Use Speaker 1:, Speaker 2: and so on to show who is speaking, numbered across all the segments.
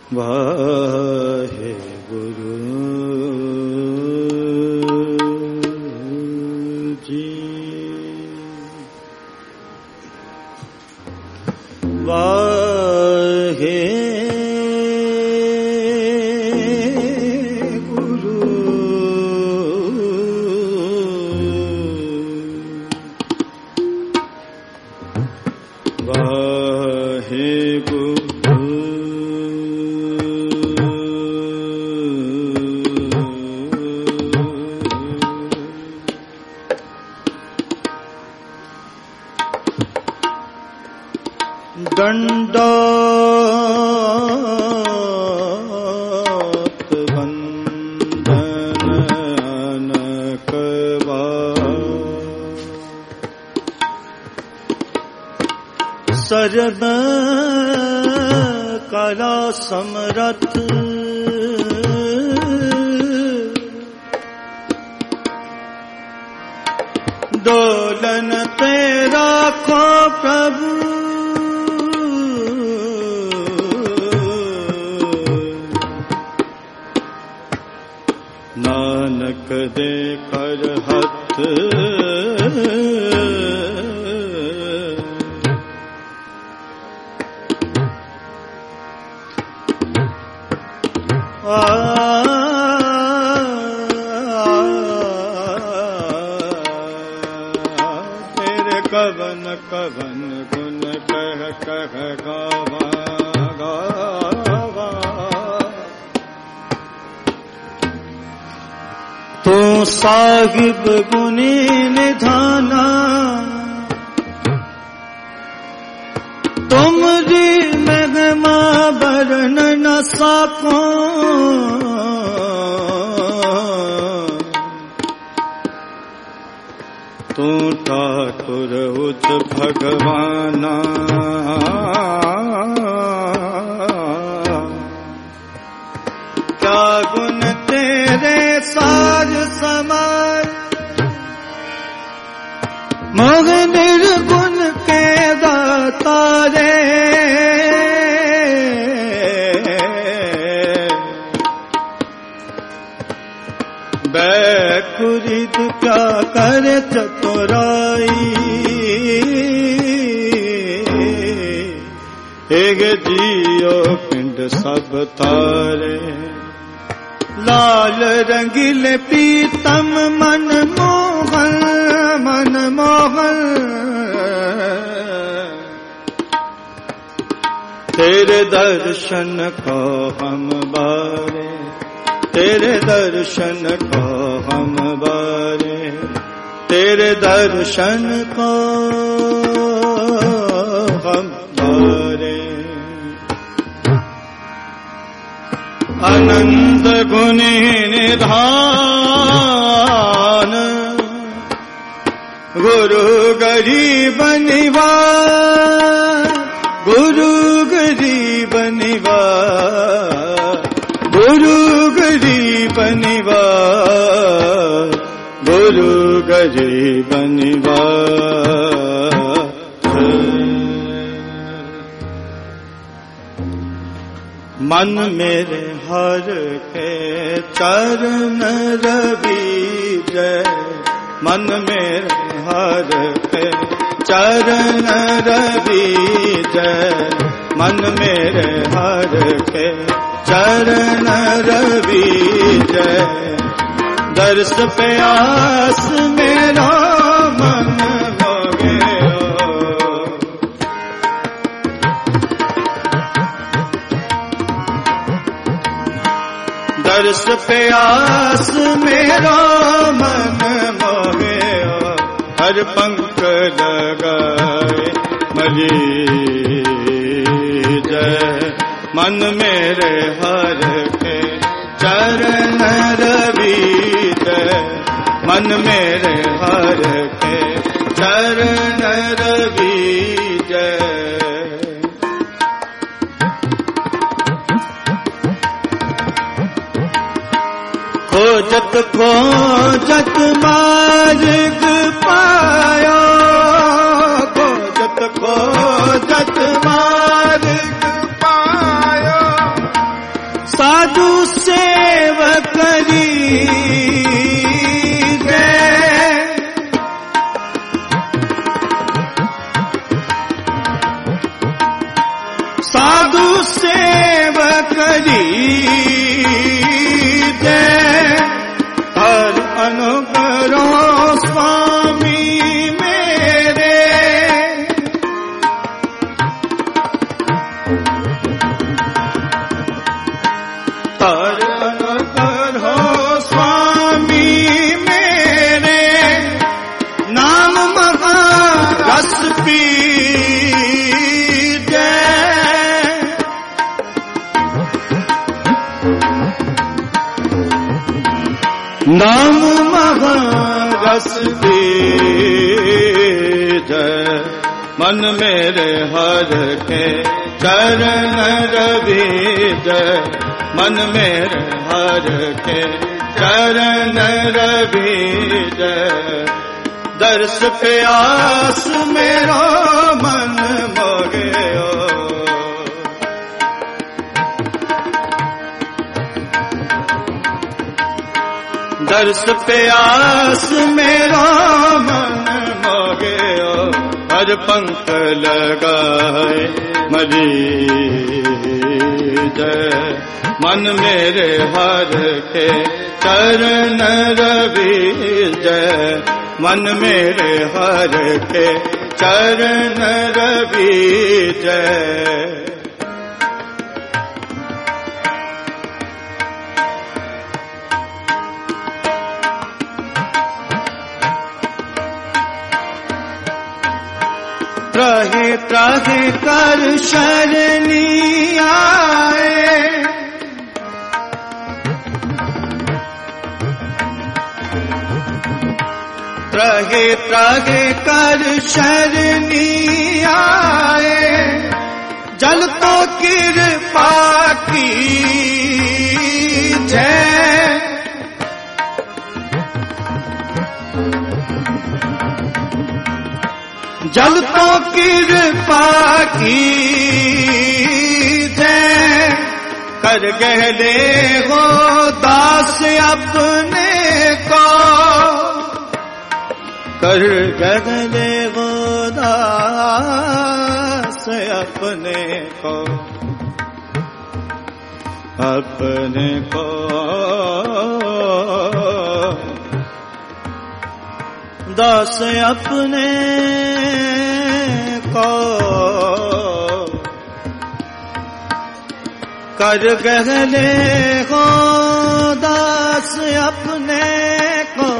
Speaker 1: वाहे गुरु जी। वाहे दंडोत वंदन करवा सरद कला समरथ डोलन तेरा खो प्रभु नानक दे कर हथ तेरे कवन कवन गुण कह कह गावा गावा तू साहिब गुणी निधाना तुमरी महिमा बरन न सको तू ठाकुर उच भगवाना क्या गुण तेरे साज समाय मोह निर्गुण के दातारे बैकुरिद क्या करे चतुराई एक जियो पिंड सब तारे लाल रंगीले पीतम मन मोहन तेरे दर्शन को हम बारे तेरे दर्शन को हम बारे तेरे दर्शन को हम बारे अनंत गुणी निधान गुरु गरीब निवार गुरु गरीब निवार गुरु गरीब निवार गुरु गरीब निवार मन मेरे हर के चरण रवि जय मन मेरे हर के चरण रवि जय मन मेरे हर के चरण रवि जय दर्श प्यास मेरा मन हो गया दर्श प्यास मेरा मन मोहे हर पंख लगाए मरी जय मन मेरे हर के चरण रवि जय मन मेरे हर के चरण रवि जय खोजत खोजत मार्ग पाया खोजत खोजत मार्ग पाया सेवकरी जय हर अनुग्रह स्वामी मेरे हर अनुग्रह स्वामी मेरे नाम महारस पी नाम महारस जय मन मेरे हर के चरण रवि जय मन मेरे हर के चरण रवि जय दर्श प्यास मेरा मन मोगयो दर्श प्यास मेरा मन मोगयो हर पंख लगाए मरी जय मन मेरे हर के चरण रवि जय मन मेरे हर के चरण रवि जय त्राहे त्राहे कर शरणी आए त्राहे त्राहे कर शरणी आए जल तो कृपा की जय जल तो कृपा की जय कर गहले हो दास अपने को कर गहले हो दास अपने को दास अपने को कर गहले हो दास अपने को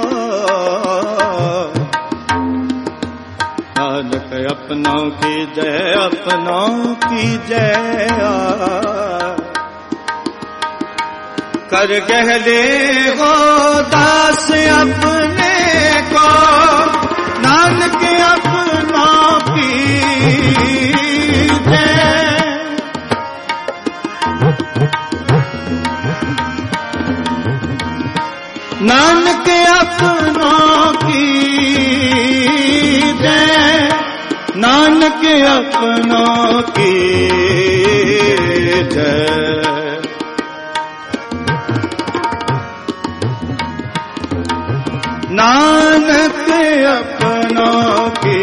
Speaker 1: नानक अपनों की जय अपनों की जय कर गहले हो दास अपने को नानक अपनों की जय नानक अपनों की जय नानक अपनों की जय नानक अपनों की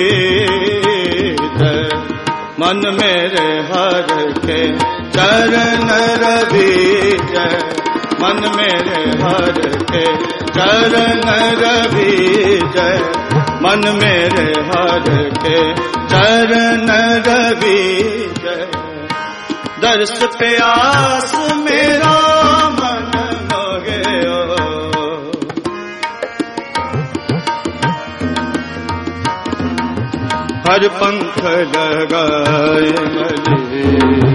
Speaker 1: जय मन मेरे हर के चरण रवि जय मन मेरे हर के चरण रवि जय मन मेरे हर के चरण रवि जय दर्श प्यास मेरा मन मोगयो हर पंख लगाए मरी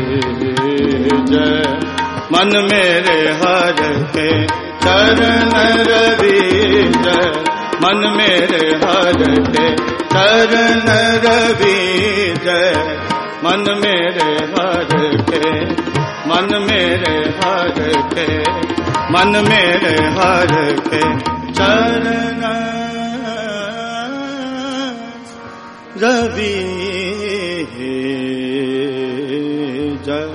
Speaker 1: जय मन मेरे हर के चरण रवि जय मन मेरे हर के चरण रवि जय मन मेरे हर के मन मेरे हर के मन मेरे हर के चरण रवि जय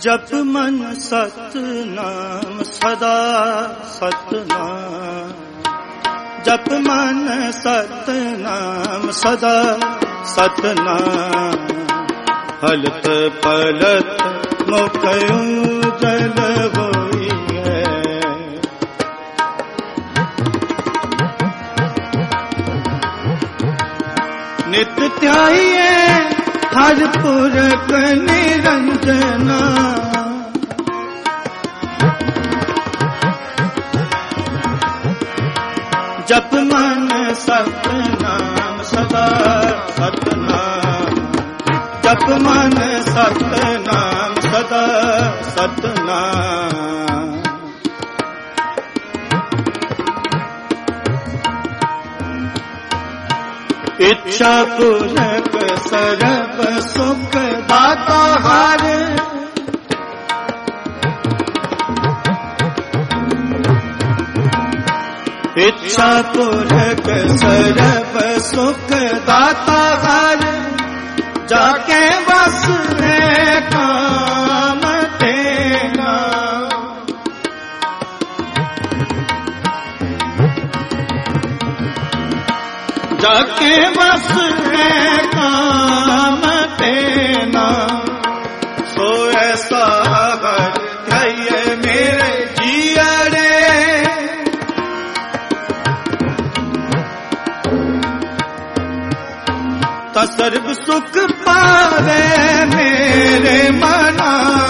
Speaker 1: जप मन सतनाम सदा सतनाम, जप मन सतनाम सदा सतनाम। हलत पलत मुख उजल होई है, नित्य ध्याये हर पुरख निरंजना। जप मन सतनाम सदा सतनाम, जप मन सतनाम सदा सतनाम। इच्छा पूरक सर्व सुख दाता हर, इच्छा पूरक सर्व सुख दाता हर। जाके बस है काम तेरा, जाके बस है काम तेना। सो ऐसा हर कहिए मेरे जियरे, ता सर्व सुख पावे मेरे मना।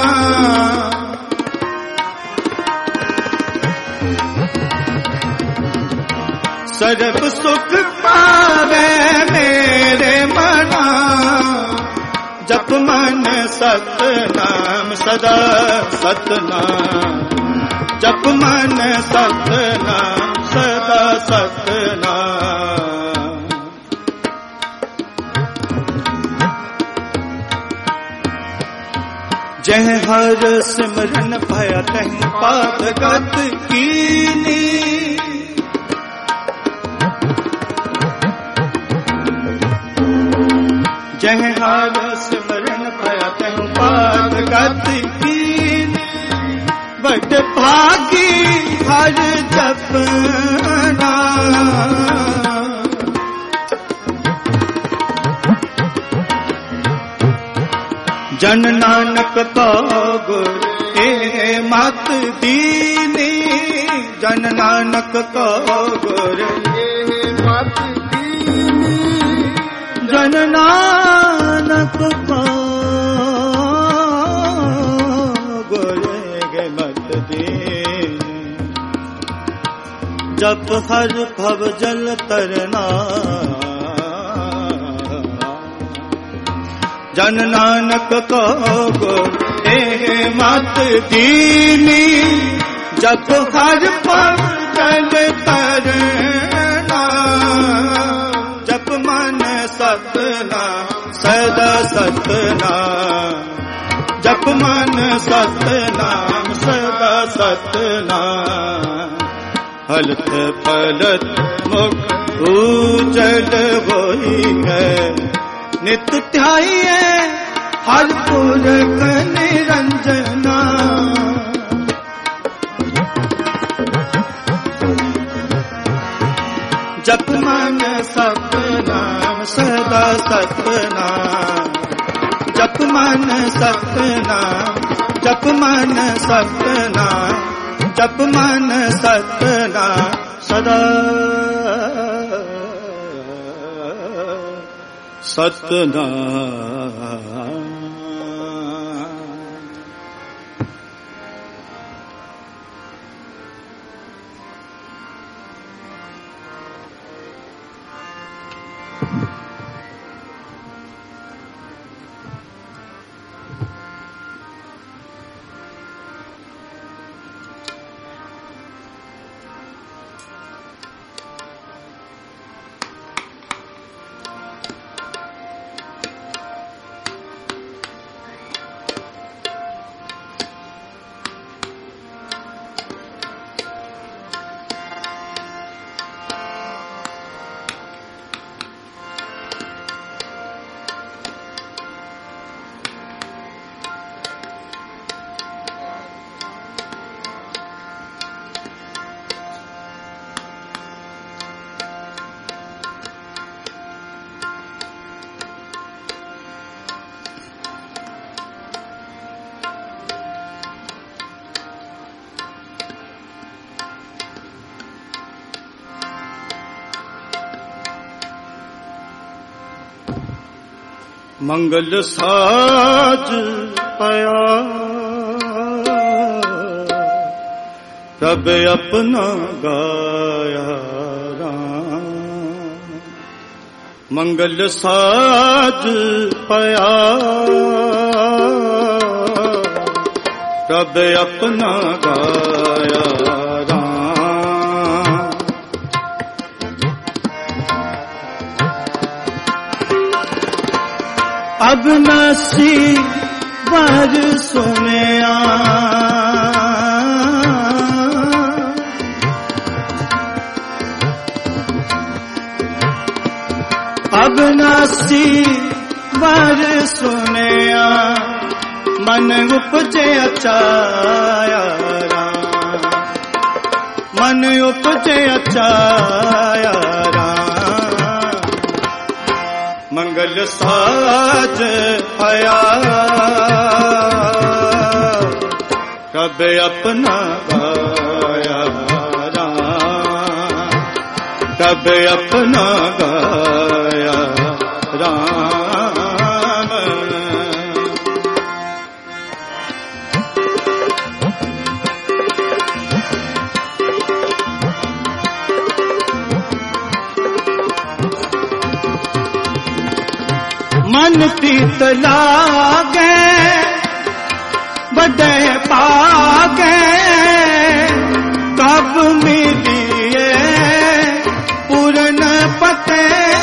Speaker 1: सर्व सुख पावे मेरे मना। जप मन सतनाम सदा सतनाम, जप मन सतनाम सदा सतनाम। जह हर सिमरन भया तह पाद गत कीनी। जह हर सिमरन भया तह पाद गत कीनी। बड़ भागी हर जपना, जन नानक को गुर ए मत दीनी। जन नानक को गुर ए मत दीनी। जन नानक को गुर ए मत दीनी। जप हर भव जल तरना, जन नानक को गुर ए मत दीनी। जप हर पल जल तरना। जप मन सतनाम सदा सतनाम, जप मन सतनाम सदा सतनाम। हलत पलत मुख उजल होई है, नित्य ध्याये हर पुरख निरंजना। जप मन सतनाम सदा सतनाम, जप मन सतनाम, जप मन सतनाम, जप मन सतनाम सदा सतनाम। मंगल साज पाया तब अपना गाया राम। मंगल साज पाया तब अपना गाया राम। अब नसी वर सुनिया अब नसी वर सुनिया मन उपजे अचाया राम। मन उपजे अचाया राम। मंगल साज आया कब अपना गाया राम। कब अपना गाया राम। मन प्रीत लागे बड़े पागे कब मिलिए पूर्ण पते।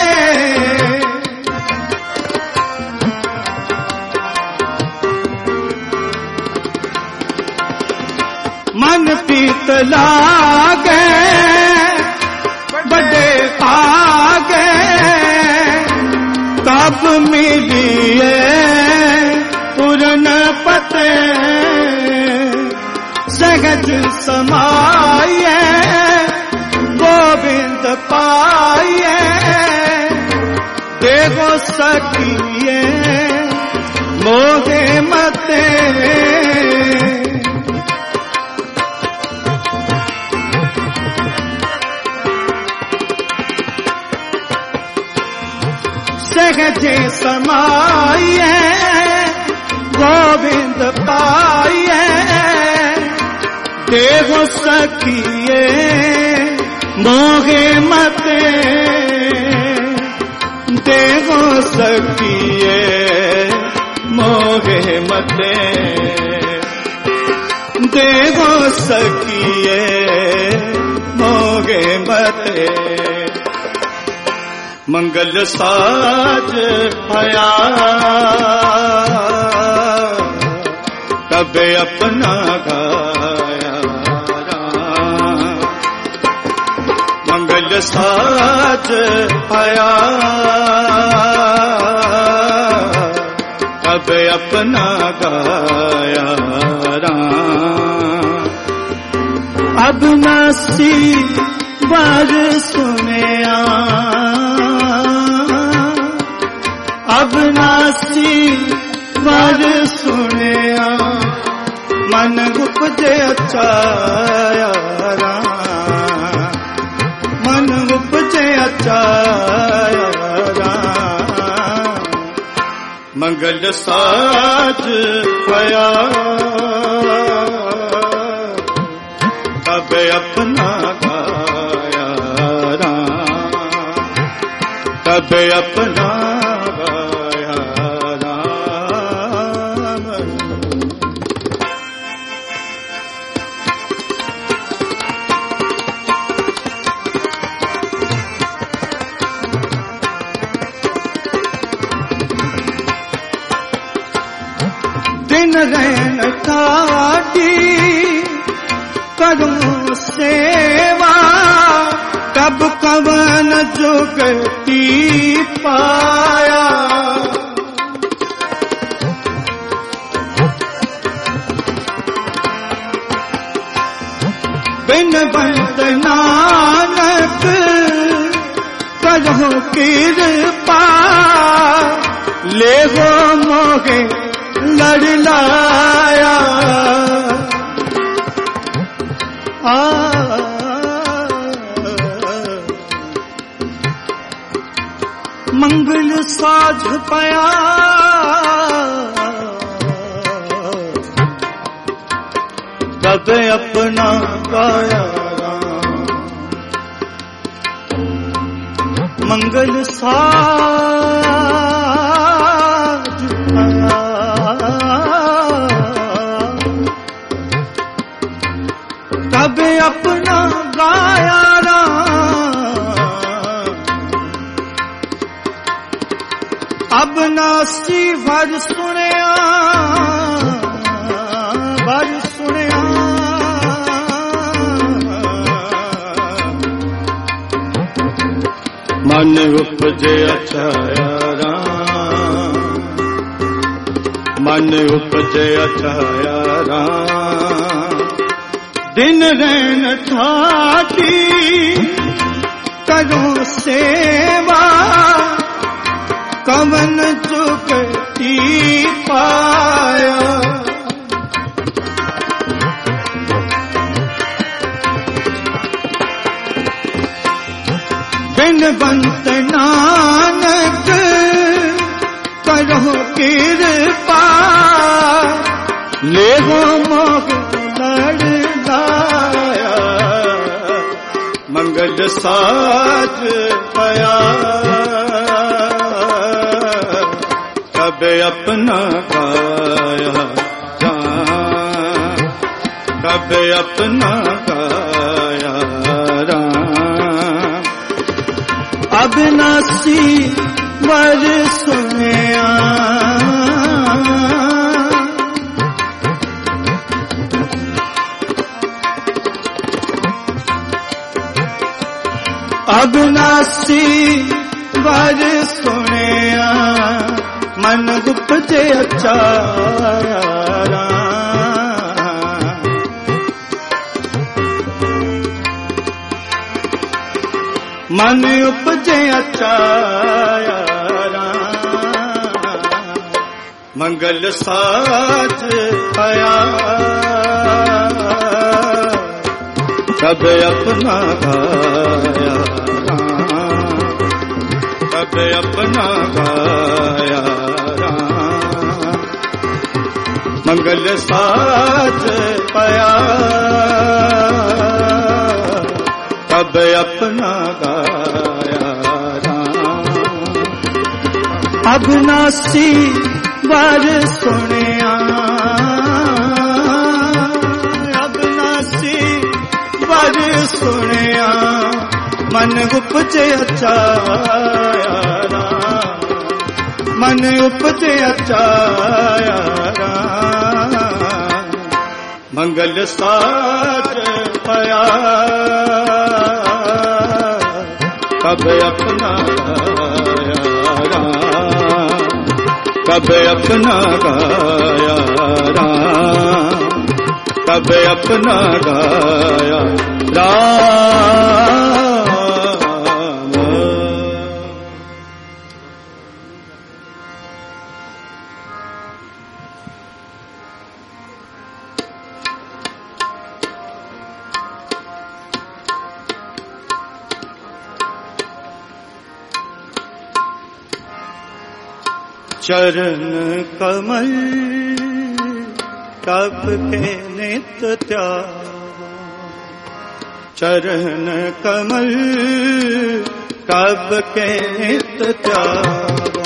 Speaker 1: मन प्रीत लागे बड़े पागे कब मिलिए पूर्ण पते। सहज समाये गोविंद पाये देवो सखिए मोहे मते। सहजे समाये गोविंद पाये देवो सखिए मोहे मते। देवो सखिए मोहे मते। देवो सखिए मोहे मते। मंगल साज आया तब अपना गाया राम। मंगल साज आया तब अपना गाया राम। अब नसी वर सुनिया अब नासी वर सुनिया मन उपजे अचाया राम। मन उपजे अचाया राम। मंगल साज आया तब अपना गाया राम। तब अपना दिन रैन काटी करूं सेवा कब कवन जुगती पाया। बिन बंद नानक करो कृपा ले हो मोहे लड़ लाया। मंगल साझ पाया तब अपना गाया राम। मंगल साझ पाया तब अपना गाया राम। अब नासी वर सुनिया वर सुनिया मन उपजे अछाया राम। मन उपजे अछाया राम। दिन रैन ठाटी करो सेवा कवन चुकती पाया। बिनवंत नानक करो कृपा ले हो मोह लड़ लाया। मंगल साज पाया तब अपना गाया राम। तब अपना गाया राम। अविनाशी वर सुनिया अविनाशी वर सुनिया मन उपजे अछाया राम। मन उपजे अछाया राम। मंगल साज पाया तब अपना गाया राम। तब अपना गाया राम। मंगल साज पाया तब अपना गाया राम। अविनाशी वर सुनिया अविनाशी वर सुनिया मन उपजे अछाया राम। मन उपजे अछाया राम। मंगल साज पाया तब अपना गाया राम। तब अपना गाया राम। तब अपना गाया राम। चरण कमल कब के नित त्यागो। चरण कमल कब के नित त्यागो।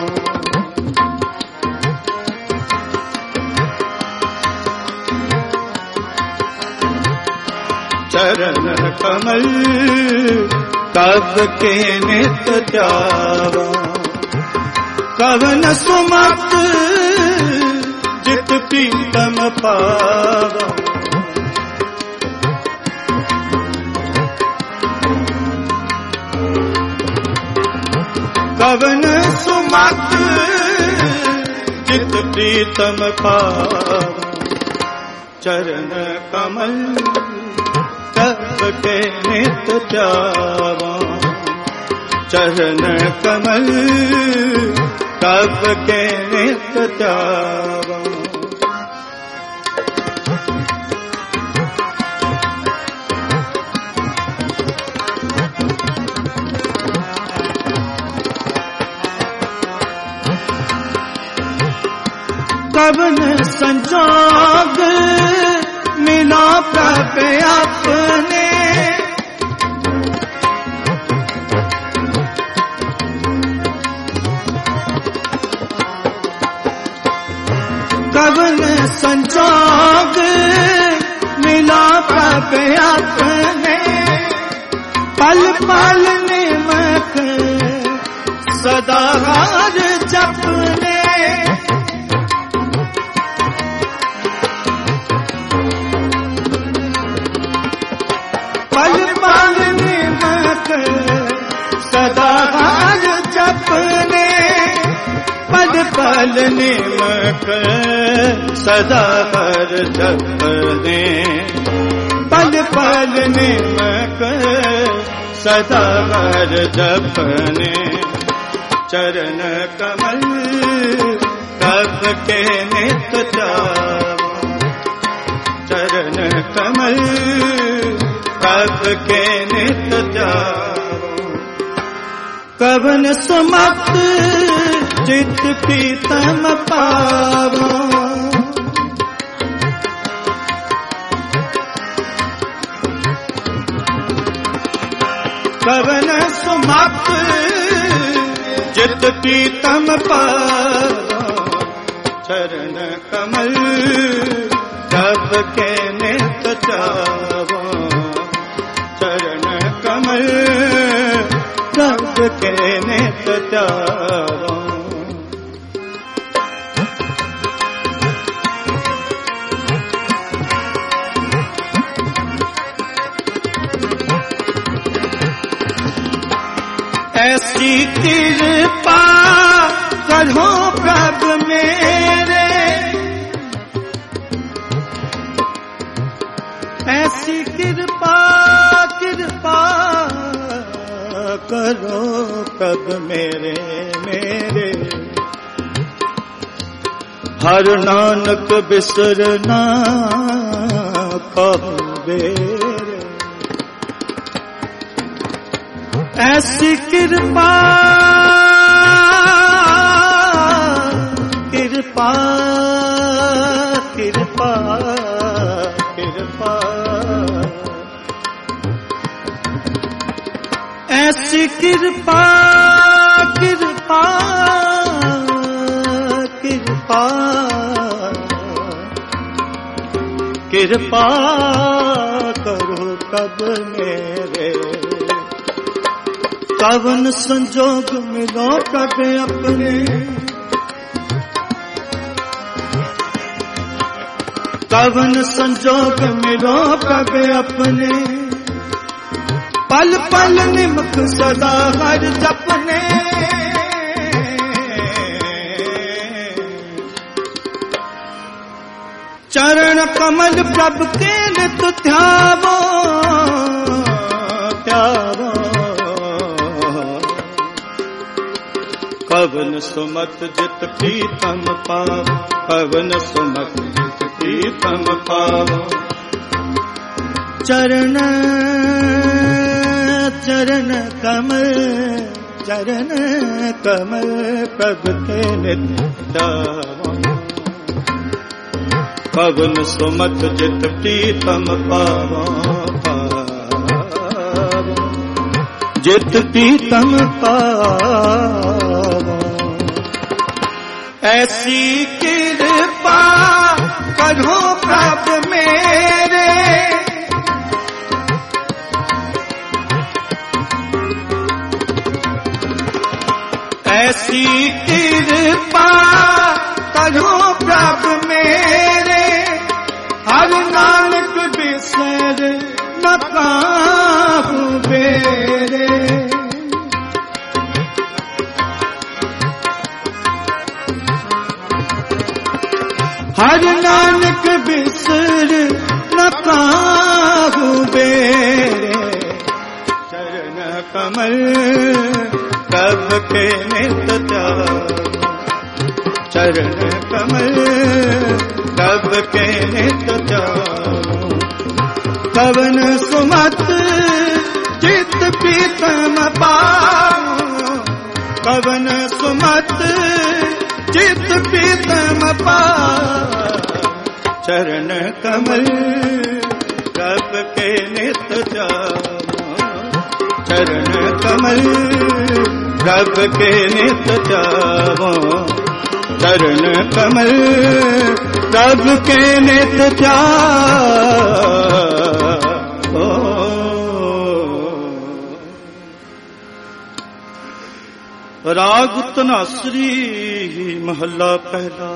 Speaker 1: चरण कमल कब के नित त्यागो। कवन सुमत जित प्रीतम पावा। कवन सुमत जित प्रीतम पावा। चरण कमल कब के नित त्यावा। चरण कमल कब के नित त्यावा। कवन संजोग मिलो प्रभ अपने, कवन संजोग मिलो प्रभ अपने, पल पल निमक सदा हर जपने, पल पल निमक सदा हर जपने, पल पल निमक सदा हर जपने, पल पल निमक सदा हर जपने, चरण कमल कब के नित जाओ, चरण कमल कब के नित जाओ, कवन सुमत चित प्रीतम पावो, कवन सुमत चित प्रीतम पावो, चरण कमल कब के नित जावो, चरण कमल कब के नित जावो। ऐसी कृपा करो प्रभु मेरे, ऐसी कृपा कृपा करो प्रभु मेरे मेरे, हर नानक बिसरना पावे, ऐसी कृपा कृपा कृपा कृपा, ऐसी कृपा कृपा कृपा कृपा करो कब मेरे, कवन संजोग मिलो प्रभ अपने, कवन संजोग मिलो प्रभ अपने, पल पल निमक सदा हर जपने, चरण कमल प्रभ के नित ध्यावो ध्यावो, कवन सुमत जित प्रीतम पावो, कवन सुमत जित प्रीतम पावो, चरण चरण कमल चरण कमल प्रभु के नित जावो, कवन सुमत जित प्रीतम पावो पावो, जित प्रीतम पावो, ऐसी कृपा करो प्रभु मेरे, ऐसी कृपा करो प्रभु मेरे, हर नानक बिसर न काहू बेरे, हर नानक बिसर न काहू बेरे, चरण कमल कब के नित जाओ, चरण कमल कब के नित जाओ, कवन सुमत चित प्रीतम पावो, कवन सुमत जित प्रीतम पाव चरण कमल रब के नित जावा चरण कमल रब के नित जावा चरण कमल रब के नित जावा। राग धनासरी महला पहला।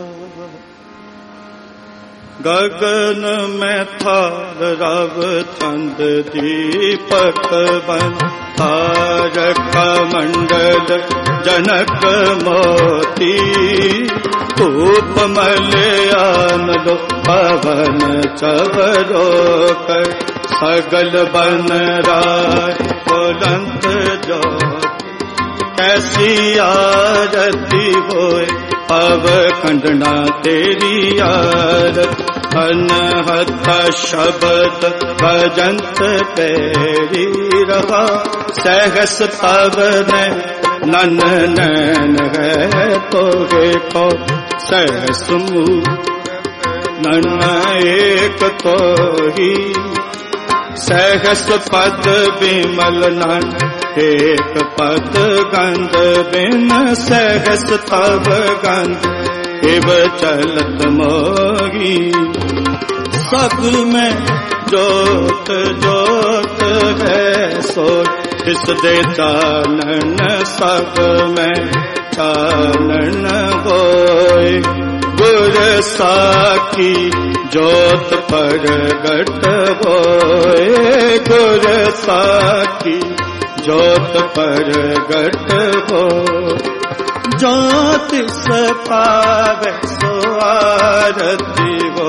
Speaker 1: गगन में थाल रव चंद दीपक बन तारक मंडल जनक मोती धूप मलयान लो पवन चवरो कर सगल बन राय बुलंद जो कैसी आरती होए पव खंडना तेरी आरत अनहत शब्द भजंत तेरी रहा सहस पवन नन नैन है तोगे को सहस मुख नन एक तो ही सहस पद विमल नन एक पद गंध बिन सहस तब गंध इव चलत मोही सगुल में जोत जोत है सो इस दे चानन सब में चानन होए गुर साखी जोत प्रगट होए गुर साखी जोत प्रगट हो ज्योतिष पावे सो आरती हो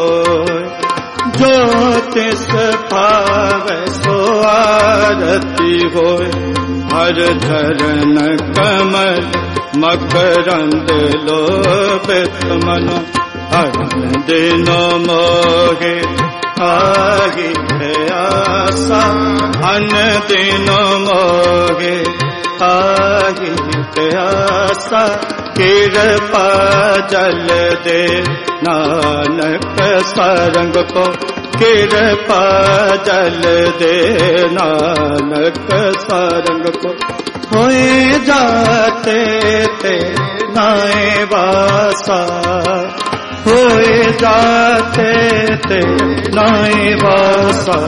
Speaker 1: ज्योतिष पावे सो आरती हो हर चरण कमल मकरंद लोभित मन हर दिन मोहे आही है आशा अन दिन मोहे आही है आशा कृपा जल दे नानक सारंग को कृपा जल दे नानक सारंग को होए जाते ते नाए वासा होए जाते ते नाए वासा।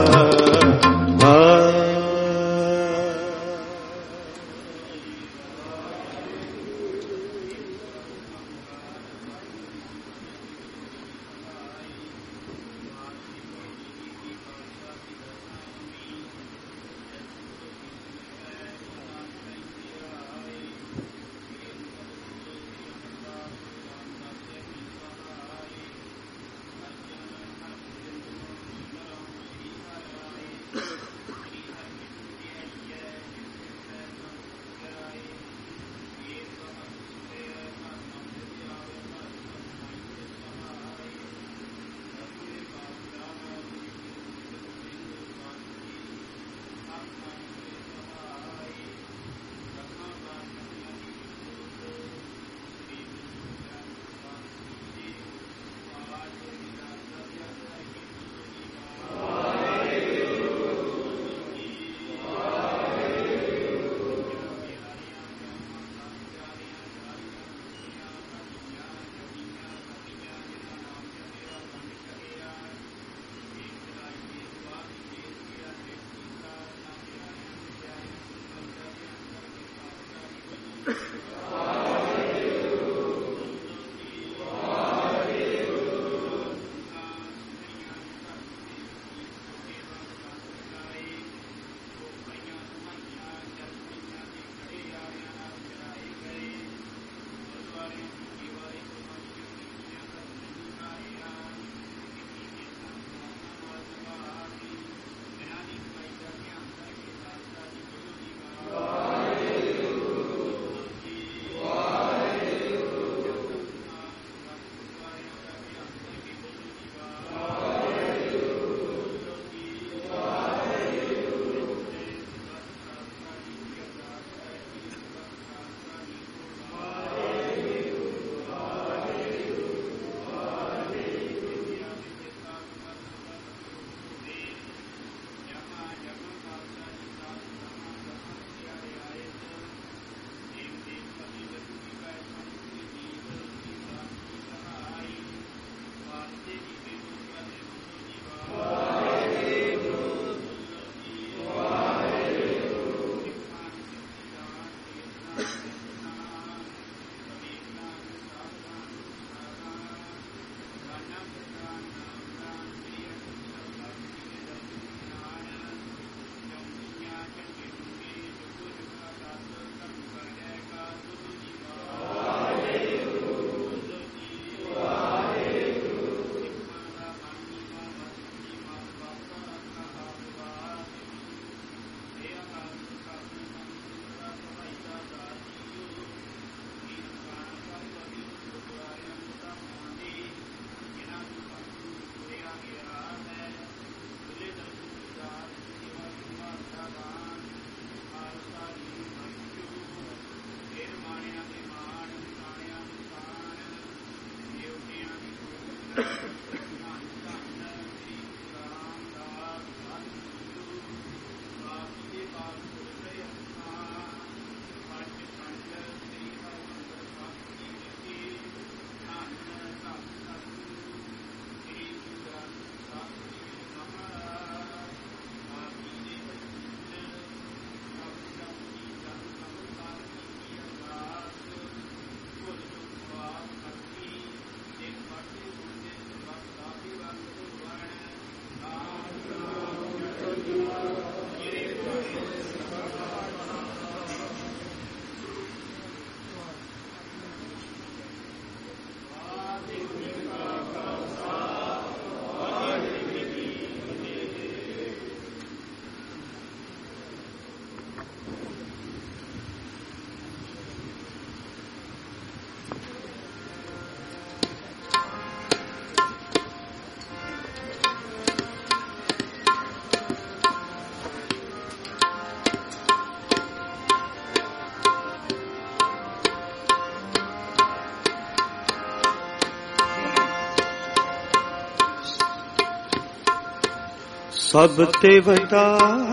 Speaker 1: सब तेवता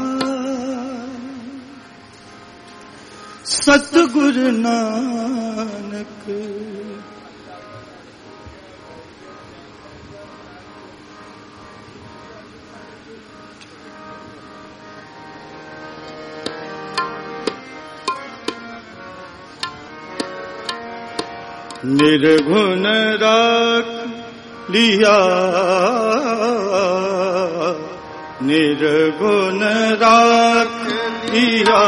Speaker 1: सतगुरु नानक निर्गुण राख लिया, निर्गुण राख लिया,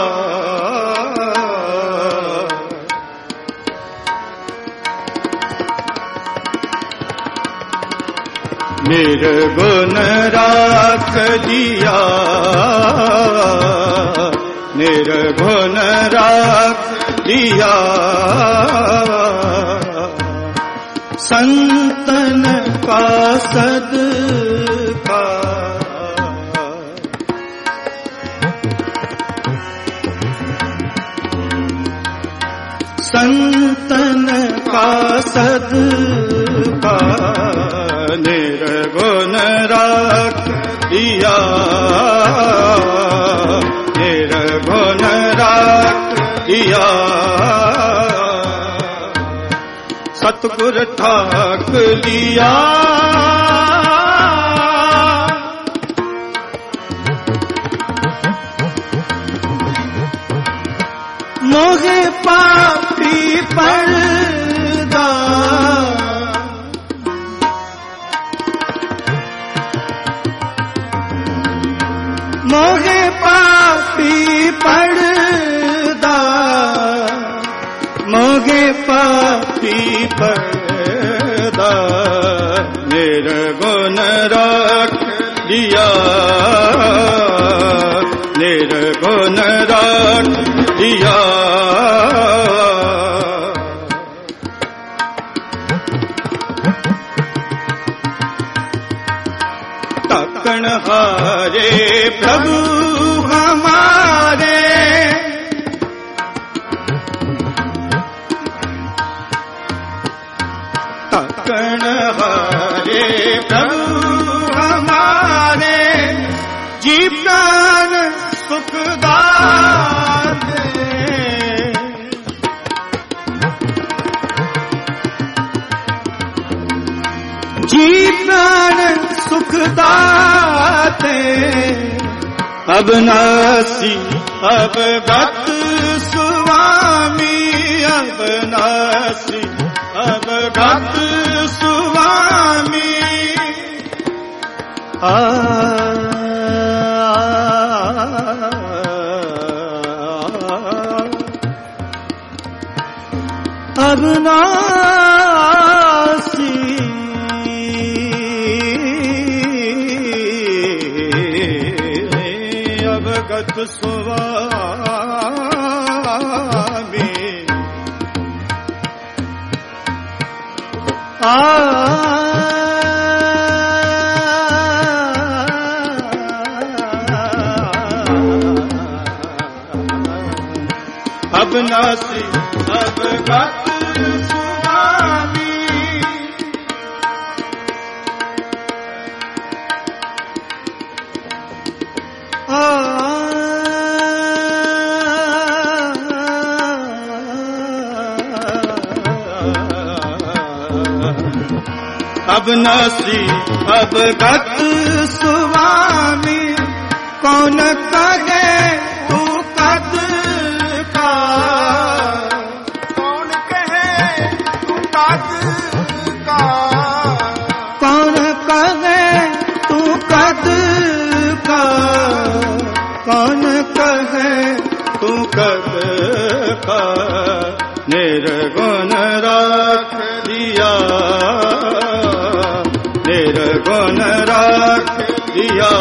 Speaker 1: निर्गुण राख लिया, निर्गुण राख लिया, संतन का सदका, संतन का सदका, निर्गुण राख लिया, निर्गुण राख लिया, सतगुर ठाक लिया, मोहे पापी पर्दा, मोहे पापी पर्दा, मोगे पापी पर्दा, निर्गुण राख लिया, निर्गुण राख लिया, तकन हारे प्रभु हमारे, तकन हारे प्रभु हमारे, जी प्राण सुखदाते, जी प्राण सुखदाते, अविनाशी अवगत स्वामी, अविनाशी अवगत स्वामी, अविनाशी अवगत स्वामी, अविनाशी अवगत स्वामी, अविनाशी अवगत स्वामी, कौन कहे तू कद का, कौन कहे तू कद का, कौन कहे तू कद का, कौन कहे तू कद का, निर्गुण राख लिया, निर्गुण राख लिया,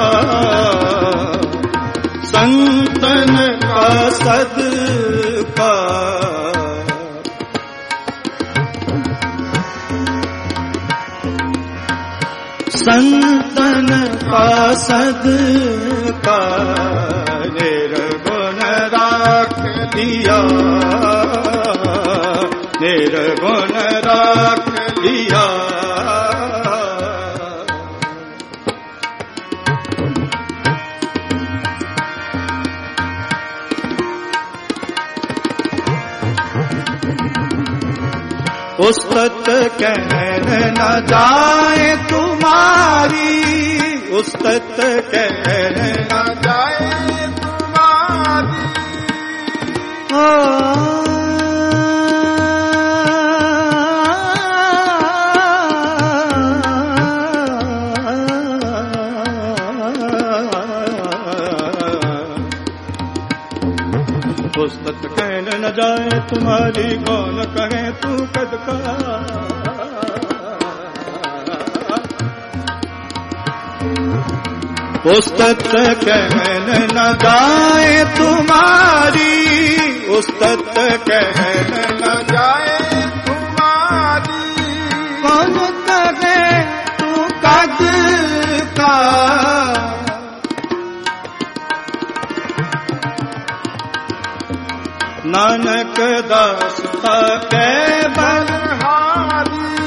Speaker 1: संतन का सदका, संतन का सदका, निर्गुण राख लिया, निर्गुण राख लिया, उस्तत कहन न जाए तुम्हारी, उस्तत कहन न जाए तुम्हारी। उस्तत कहन न जाए तुम्हारी, कौन कहे तू कद का। उस्तत कहन न जाए तुम्हारी, उस्तत कहन न जाए तुम्हारी। कौन कहे तू कद का। नानक दास के बलहारी,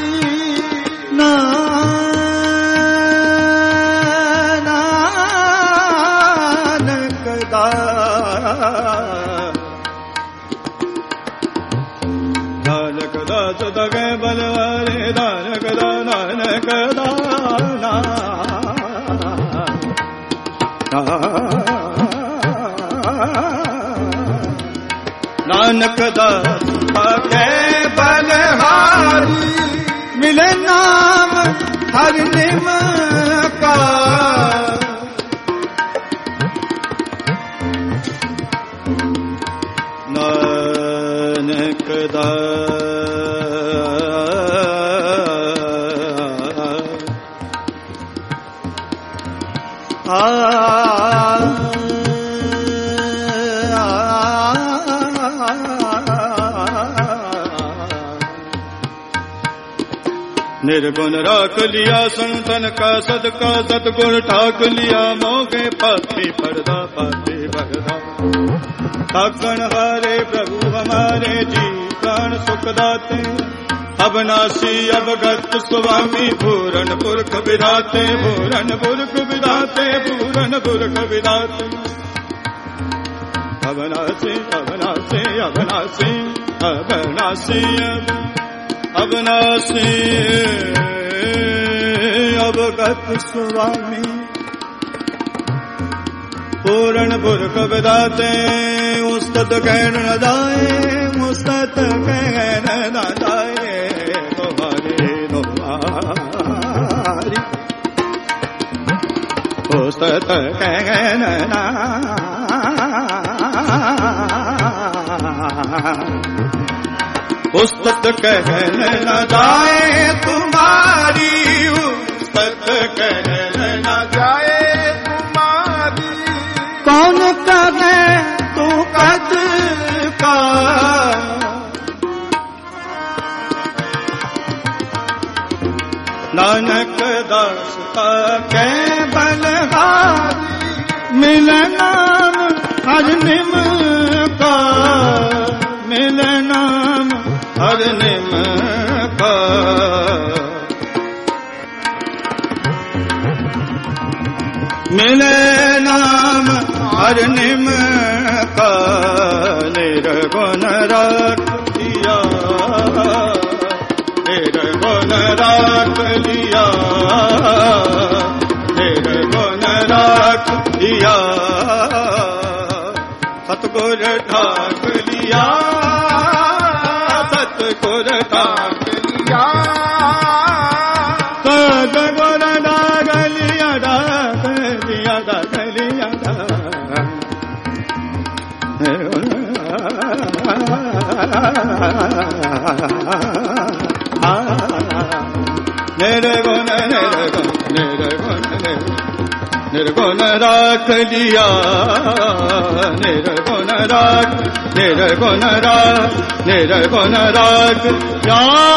Speaker 1: नानक दास, नानक दास दगे बलवारे, नानक दास, नानक नानक दास के बलहारी। मिले नाम हर निम का, नानक निर्गुण राख लिया संतन का सदका, सतगुण ठाक लिया मोगे पापी पर्दा, पापी पर्दा। ठाकन हारे प्रभु हमारे जी प्राण सुख दाते, अविनाशी अवगत स्वामी पूरन पुरख विधाते, पूरन पुरख विधाते, पूरन पुरख विधाते। अविनाशी अविनाशी अविनाशी अविनाशी अविनाशी अवगत स्वामी पूर्ण पुरख विधाते। उस्तत कहन न जाए, उस्तत कहन न जाए तुम्हारी तुम्हारी। उस्तत कहन न उस्तत कहन न जाए तुम्हारी, उस्तत कहन न जाए तुम्हारी। कौन कहे तू कद का। नानक दास के बलहारी। मिल नाम हर निम का, मिल नाम हर निम का। मिले नाम हर निम का। निर्गुण राख लिया, निर्गुण राख लिया, निर्गुण राख लिया। सतगुर ठाक लिया, सतगुर ठाक लिया। सतगुर ठाक लिया, ठाक लिया, ठाक लिया। निर्गुण निर्गुण निर्गुण निर्गुण राख लिया, निर्गुण राख, निर्गुण राख, निर्गुण राख लिया।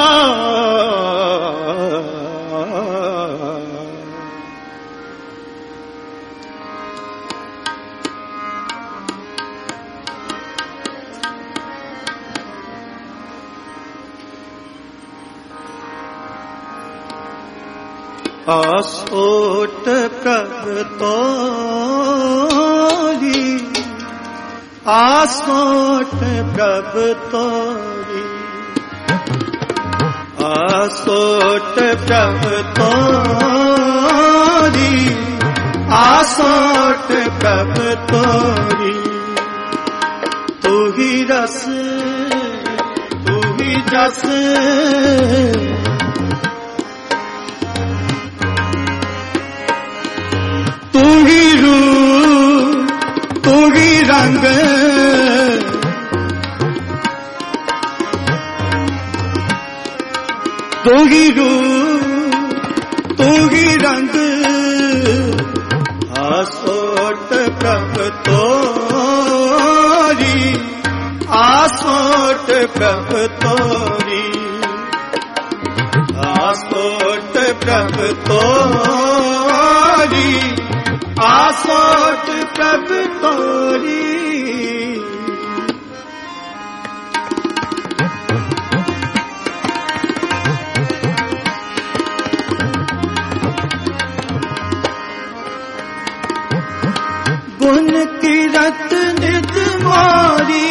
Speaker 1: आसोट प्रभ तोरी, आसोट प्रभ तोरी। आसोट प्रभ तोरी, आसोट प्रभ तोरी। तू ही रस तू ही जस, तू ही रूप तू ही रंग, तू ही रूप तू ही रंग। आसोट प्रभ तोरी, आसोट प्रभ तोरी, आसोट प्रभ तोरी, आसोट प्रभ तोरी। गुण कीरत नित मोरी,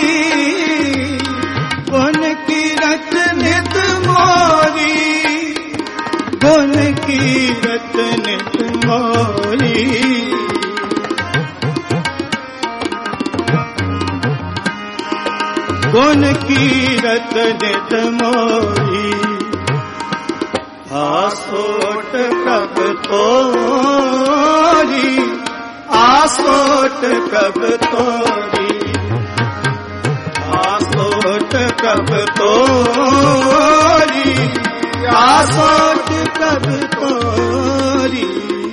Speaker 1: गुण कीरत नित मोरी, गुण कीरत नित मोरी। गुण कीरत नित मोरी। आसोट प्रभ तोरी, आसोट प्रभ तोरी, आसोट प्रभ तोरी, आसोट प्रभ तोरी।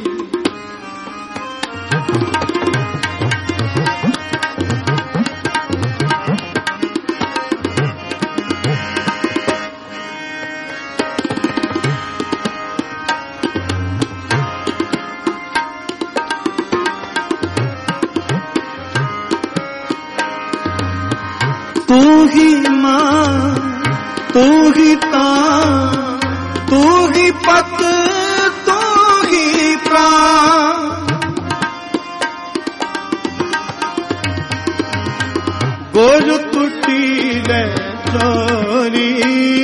Speaker 1: तू ही मां तू ही तां, तू ही पत तू ही प्राण। गोर टूटी ले चोरी,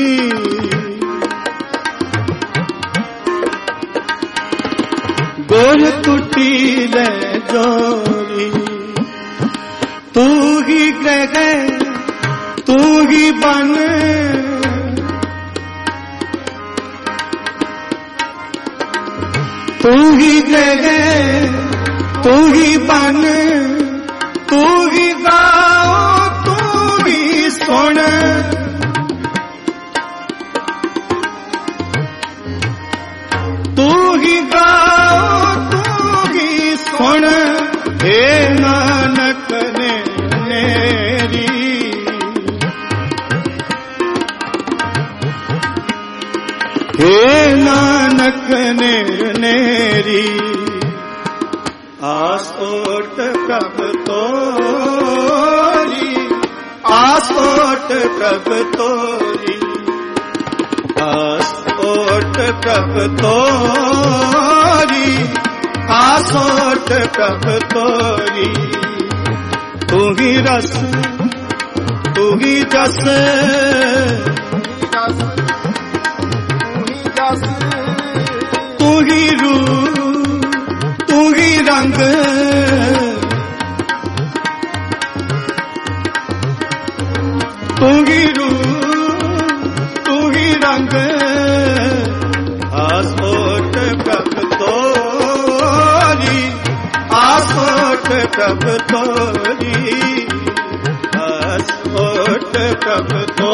Speaker 1: गोर टूटी ले चोरी। तू ही ग्रह तू ही बन, तू ही ग्रह तू ही बन, तू ही गाओ तू ही सुन। तू ही गाओ तू ही सुन। हे नानक ने मेरी, हे नानक नेरी। आसोट प्रभ तोरी, आसोट प्रभ तोरी, आसोट प्रभ तोरी, आसोट प्रभ तोरी। तू ही रस तू ही जस, तू ही रूप तू ही रंग, तू ही रूप तू ही रंग। आसोट प्रभ तोरी, आसोट प्रभ तोरी, आसोट प्रभ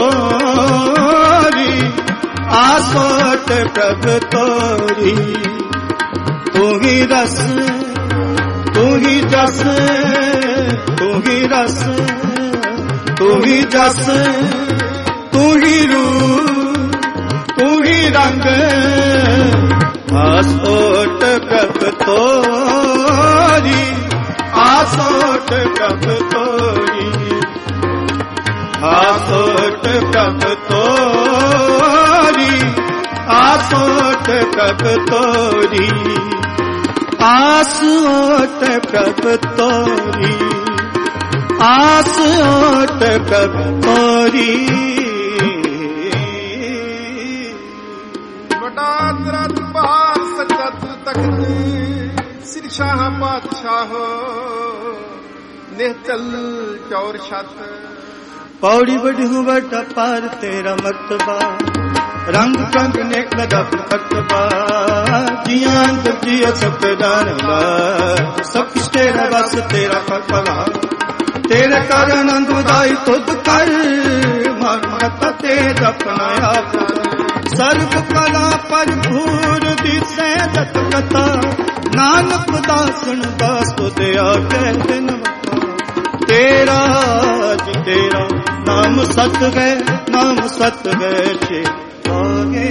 Speaker 1: तोरी, आसोट प्रभ तोरी। तू ही रस तू ही जस, तू ही रस तू ही जस, तू ही रूप तू ही रंग। आसोट प्रभ तोरी, आसोट प्रभ तोरी, आसोट प्रभ तोरी, आसोट प्रभ तोरी, आसोट प्रभ तोरी, आसोट प्रभ तोरी।
Speaker 2: ਤੇਰਾ ਦਰਬਾਰ ਸੱਚਾ ਤੂੰ ਤਖਤ ਸ੍ਰੀ ਸ਼ਾਹ ਪਾਤਸ਼ਾਹ ਨਿਹਚਲ ਚੌਰ ਛੱਤ
Speaker 1: पौड़ी बढ़ू बड़ा पार तेरा मर्तबा रंग रंग ने कदम कतबा जियां जिया सकदान सब कुछ तेरा बस तेरा फला तेरे कर आनंद उदाई तुद कर मत तेरा अपनाया सर्व कला पर भूर दिसे जत कथा नानक दासन दास तो दया के दिन तेरा जी तेरा नाम सत है छे आगे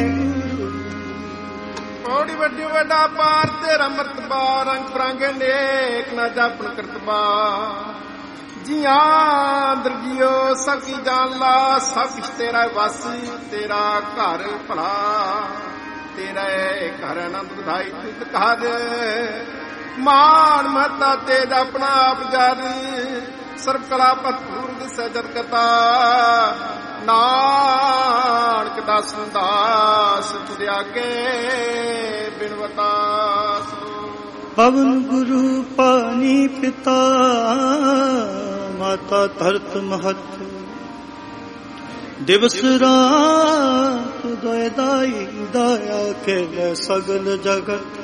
Speaker 2: पौड़ी वड्डी वड्डा पार तेरा मर्तबा रंग बरंगे नेक ना जापन करतबा जिया दरजियो सब की जान ला सब कुछ तेरा वस तेरा घर भला तेरा घर आनंद बधाई तुत कर मान महता तेज अपना आप जारी सर्व कला भरपूर दिसै जत कथा नानक दास दास तुद आगे बिनवता
Speaker 1: पवन गुरु पानी पिता माता धरत महत दिवस रात दयाई दया के सगल जगत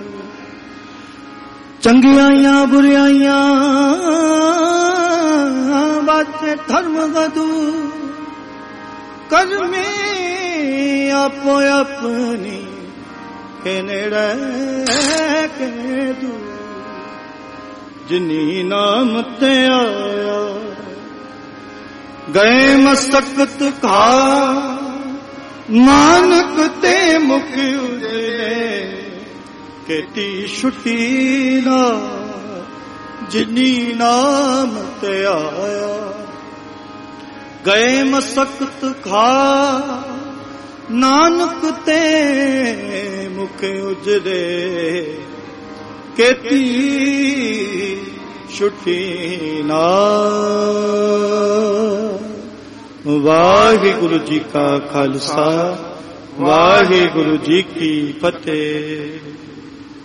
Speaker 1: चंगियाइयां बुराइयां बातें धर्म गदू कर में आपो अपनी के नेड़े के दू जिनी नाम ते आया गए मस्तकत खा नानक ते मुख उजले केती छुट्टी ना जिनी नाम ते आया गए मसकत खा नानक ते मुख उजरे केती छुट्टी ना। वाहिगुरु जी का खालसा वाहिगुरु जी की फतेह।